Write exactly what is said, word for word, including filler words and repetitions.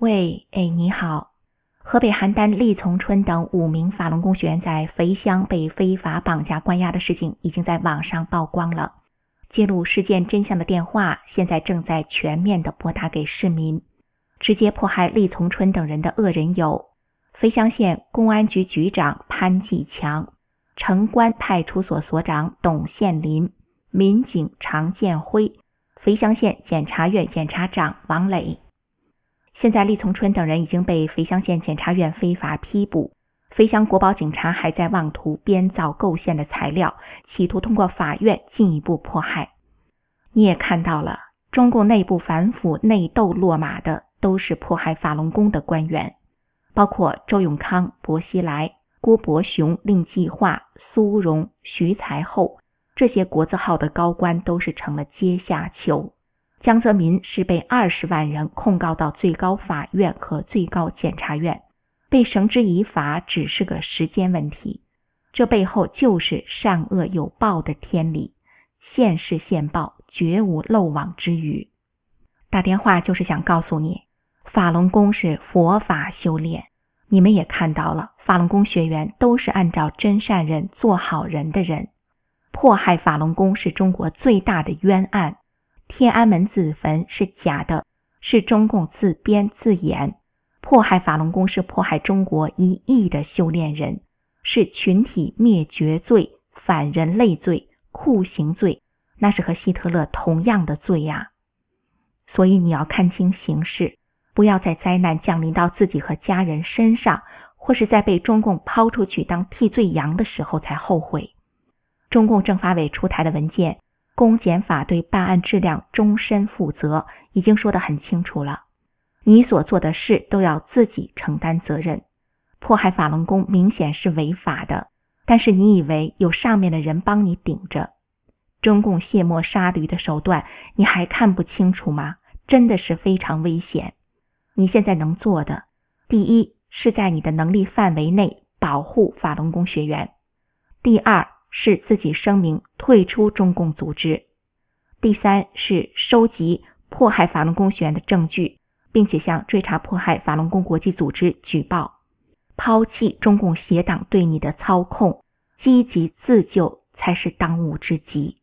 喂，哎，你好。河北邯郸厉从春等五名法轮功学员在肥乡被非法绑架关押的事情已经在网上曝光了。揭露事件真相的电话现在正在全面的拨打给市民。直接迫害厉从春等人的恶人有肥乡县公安局局长潘继强、城关派出所所长董宪林、民警常建辉、肥乡县检察院检察长王磊。现在厉从春等人已经被肥乡县检察院非法批捕，肥乡国保警察还在妄图编造构陷的材料，企图通过法院进一步迫害。你也看到了，中共内部反腐内斗落马的都是迫害法轮功的官员，包括周永康、薄熙来、郭伯雄、令计划、苏荣、徐才厚，这些国字号的高官都是成了阶下囚。江泽民是被二十万人控告到最高法院和最高检察院，被绳之以法只是个时间问题。这背后就是善恶有报的天理，现世现报，绝无漏网之鱼。打电话就是想告诉你，法轮功是佛法修炼，你们也看到了，法轮功学员都是按照真善人做好人的人。迫害法轮功是中国最大的冤案，天安门自焚是假的，是中共自编自演。迫害法轮功是迫害中国一亿的修炼人，是群体灭绝罪、反人类罪、酷刑罪，那是和希特勒同样的罪呀、啊。所以你要看清形势，不要在灾难降临到自己和家人身上，或是在被中共抛出去当替罪羊的时候才后悔。中共政法委出台的文件，公检法对办案质量终身负责，已经说得很清楚了。你所做的事都要自己承担责任。迫害法轮功明显是违法的，但是你以为有上面的人帮你顶着？中共卸磨杀驴的手段你还看不清楚吗？真的是非常危险。你现在能做的，第一是在你的能力范围内保护法轮功学员，第二是自己声明退出中共组织，第三是收集迫害法轮功学员的证据，并且向追查迫害法轮功国际组织举报，抛弃中共邪党对你的操控，积极自救才是当务之急。